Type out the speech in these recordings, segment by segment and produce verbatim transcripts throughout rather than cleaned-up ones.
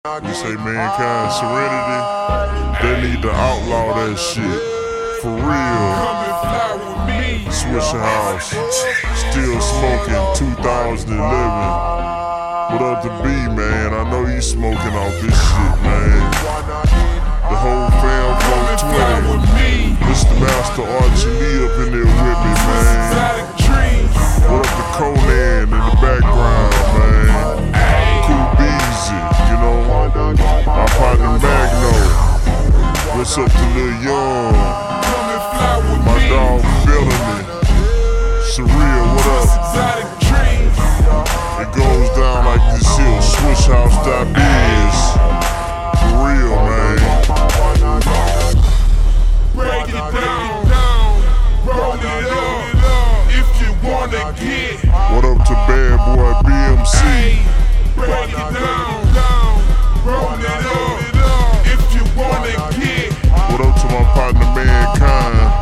You say Mankind Serenity, they need to outlaw that shit. For real. Swishahouse, still smoking two thousand eleven. What up to B, man? I know you smoking off this shit, man. The whole fam four twenty. Mister Master Archie Lee up in there with me, man. What up to Conan in the background, man? Cool Beezy, you know. My partner Magno. What's up to Lil Young? My dog Felony. Surreal, what up? It goes down like this here. Swishahouse.biz. For real, man. Break it down, roll it up. If you wanna get. What up to Bad Boy B M C? Break it down, roll it up. If you wanna get. What up to my partner Mankind?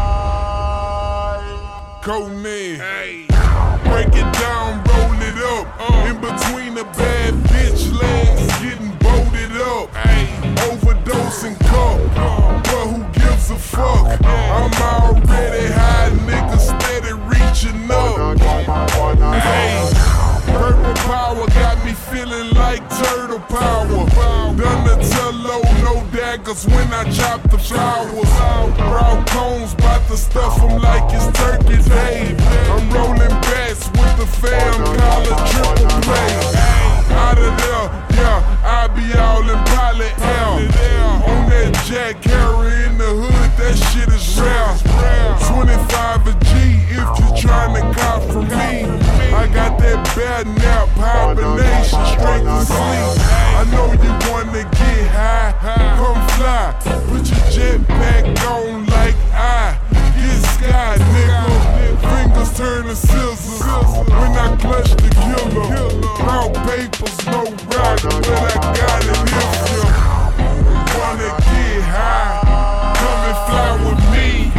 Conan. Break it down, roll it up. In between the bad bitch legs, getting bolted up. Overdosing cup, but who gives a fuck? I'm already high, nigga, steady reaching up. Hey, purple power got me feeling like turtle power. Donatello, no daggers when I chop the flowers. Raw cones, bout to stuff them like it's turkey day. I'm rolling bats with the fam, call it triple play. Out of there, yeah, I be all in pilot hell. On that Jack Harry in the hood, that shit is rare. twenty-five a G if you tryna cop from me. I got that bad nap, hibernation, straight to sleep. I know you wanna get high, come fly. Put your jetpack on like I get sky, nigga. Fingers turn to scissors when I clutch the killer. No papers, no rock, but I got it if you wanna get high. Come and fly with me.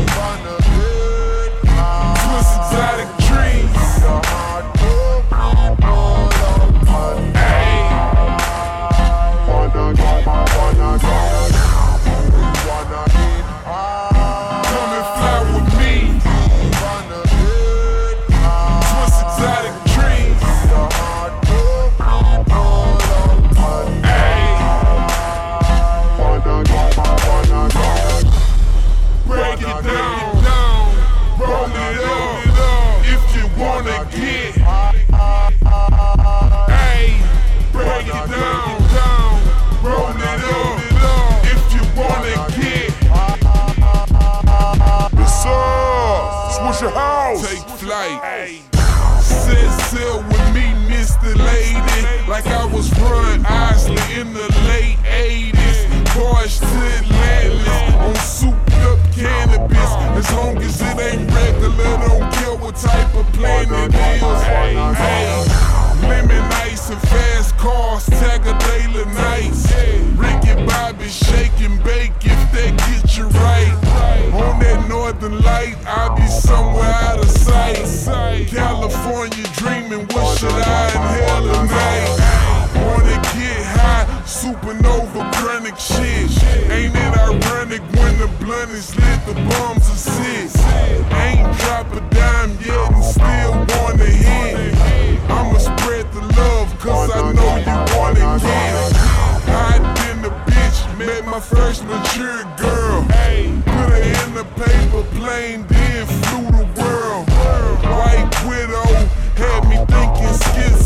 Twist exotic dreams. Come and fly with me. Twist exotic dreams. Break it down, roll it up. If you wanna get. Hey, break it down, roll it up. If you wanna get. What's up? Swishahouse. Take flight. Set sail with me, Mister Lady. Like I was Ron Isley in the late eighties. Boys to Atlantis on souped up cannabis. As long as it ain't regular, don't care what type of plane it is. Hey, lemon ice and fast cars, Tagger daily nights. Ricky Bobby shake and bake if they get you right. On that northern light, I'll be somewhere out of sight. California dreaming, what should I inhale tonight? Wanna get high, supernova chronic shit. Ain't it ironic when the blunt is lit, the bombs are sit. Ain't drop a dime yet and still wanna hit. I'ma spread the love cause I know you wanna get. Hot in the bitch, met my first mature girl. Put her in the paper plane, then flew the world. White widow had me thinking skits.